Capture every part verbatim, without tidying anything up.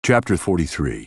Chapter forty-three.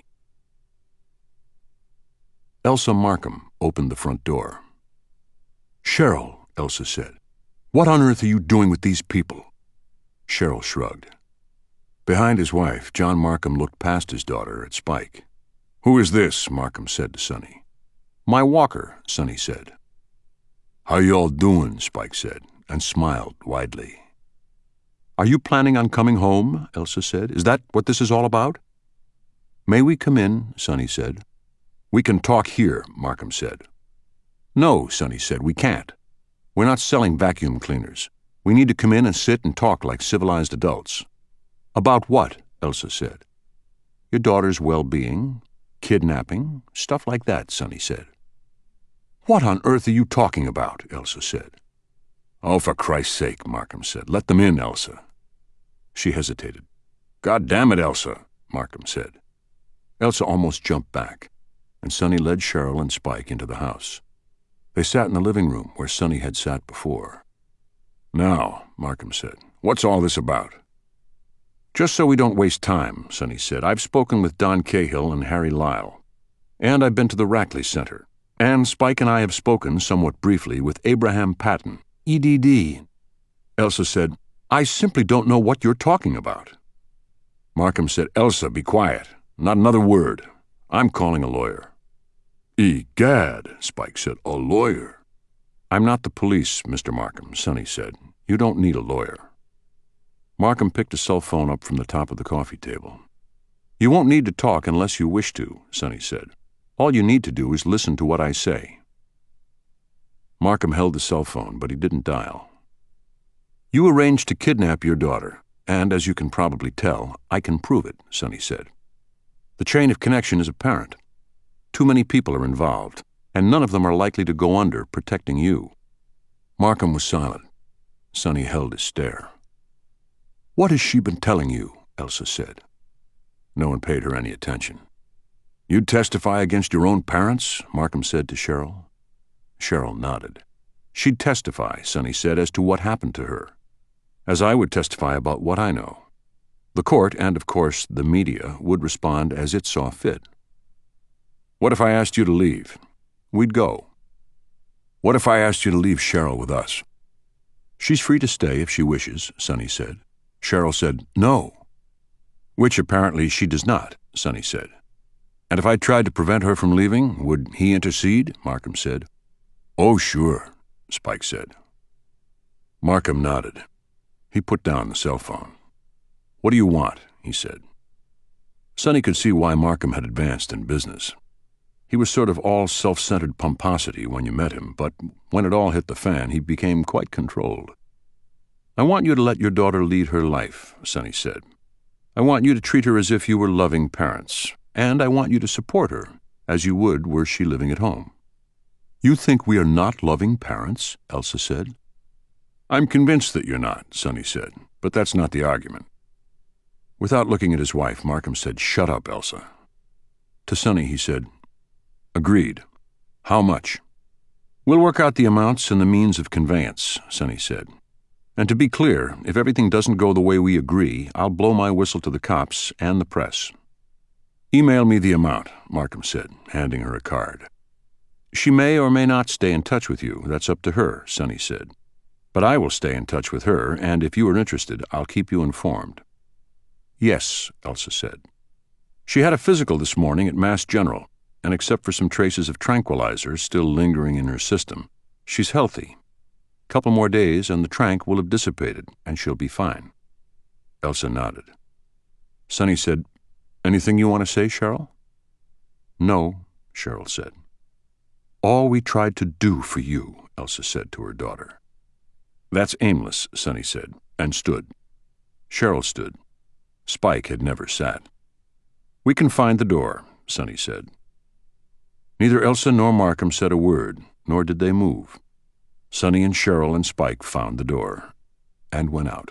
Elsa Markham opened the front door. "Cheryl," Elsa said, "what on earth are you doing with these people?" Cheryl shrugged. Behind his wife, John Markham looked past his daughter at Spike. "Who is this?" Markham said to Sonny. "My walker," Sonny said. "How y'all doing?" Spike said, and smiled widely. "Are you planning on coming home?" Elsa said. "Is that what this is all about?" "May we come in?" Sonny said. "We can talk here," Markham said. "No," Sonny said, "we can't. We're not selling vacuum cleaners. We need to come in and sit and talk like civilized adults." "About what?" Elsa said. "Your daughter's well-being, kidnapping, stuff like that," Sonny said. "What on earth are you talking about?" Elsa said. "Oh, for Christ's sake," Markham said. "Let them in, Elsa." She hesitated. "God damn it, Elsa," Markham said. Elsa almost jumped back, and Sonny led Cheryl and Spike into the house. They sat in the living room where Sonny had sat before. "Now," Markham said, "what's all this about?" "Just so we don't waste time," Sonny said, "I've spoken with Don Cahill and Harry Lyle, and I've been to the Rackley Center, and Spike and I have spoken, somewhat briefly, with Abraham Patton, E D D. Elsa said, "I simply don't know what you're talking about." Markham said, "Elsa, be quiet. Not another word. I'm calling a lawyer." "Egad," Spike said, "a lawyer?" "I'm not the police, Mister Markham," Sonny said. "You don't need a lawyer." Markham picked a cell phone up from the top of the coffee table. "You won't need to talk unless you wish to," Sonny said. "All you need to do is listen to what I say." Markham held the cell phone, but he didn't dial. "You arranged to kidnap your daughter, and as you can probably tell, I can prove it," Sonny said. "The chain of connection is apparent. Too many people are involved, and none of them are likely to go under protecting you." Markham was silent. Sonny held his stare. "What has she been telling you?" Elsa said. No one paid her any attention. "You'd testify against your own parents?" Markham said to Cheryl. Cheryl nodded. "She'd testify," Sonny said, "as to what happened to her, as I would testify about what I know. The court, and of course the media, would respond as it saw fit." "What if I asked you to leave?" "We'd go." "What if I asked you to leave Cheryl with us?" "She's free to stay if she wishes," Sonny said. Cheryl said, "No." "Which apparently she does not," Sonny said. "And if I tried to prevent her from leaving, would he intercede?" Markham said. "Oh, sure," Spike said. Markham nodded. He put down the cell phone. "What do you want?" he said. Sonny could see why Markham had advanced in business. He was sort of all self-centered pomposity when you met him, but when it all hit the fan, he became quite controlled. "I want you to let your daughter lead her life," Sonny said. "I want you to treat her as if you were loving parents, and I want you to support her, as you would were she living at home." "You think we are not loving parents?" Elsa said. "I'm convinced that you're not," Sonny said, "but that's not the argument." Without looking at his wife, Markham said, "Shut up, Elsa." To Sonny he said, "Agreed. How much?" "We'll work out the amounts and the means of conveyance," Sonny said. "And to be clear, if everything doesn't go the way we agree, I'll blow my whistle to the cops and the press." "Email me the amount," Markham said, handing her a card. "She may or may not stay in touch with you. That's up to her," Sonny said. "But I will stay in touch with her, and if you are interested, I'll keep you informed." "Yes," Elsa said. "She had a physical this morning at Mass General, and except for some traces of tranquilizer still lingering in her system, she's healthy. Couple more days and the tranq will have dissipated, and she'll be fine." Elsa nodded. Sonny said, "Anything you want to say, Cheryl?" "No," Cheryl said. "All we tried to do for you," Elsa said to her daughter. "That's aimless," Sonny said, and stood. Cheryl stood. Spike had never sat. "We can find the door," Sonny said. Neither Elsa nor Markham said a word, nor did they move. Sonny and Cheryl and Spike found the door and went out.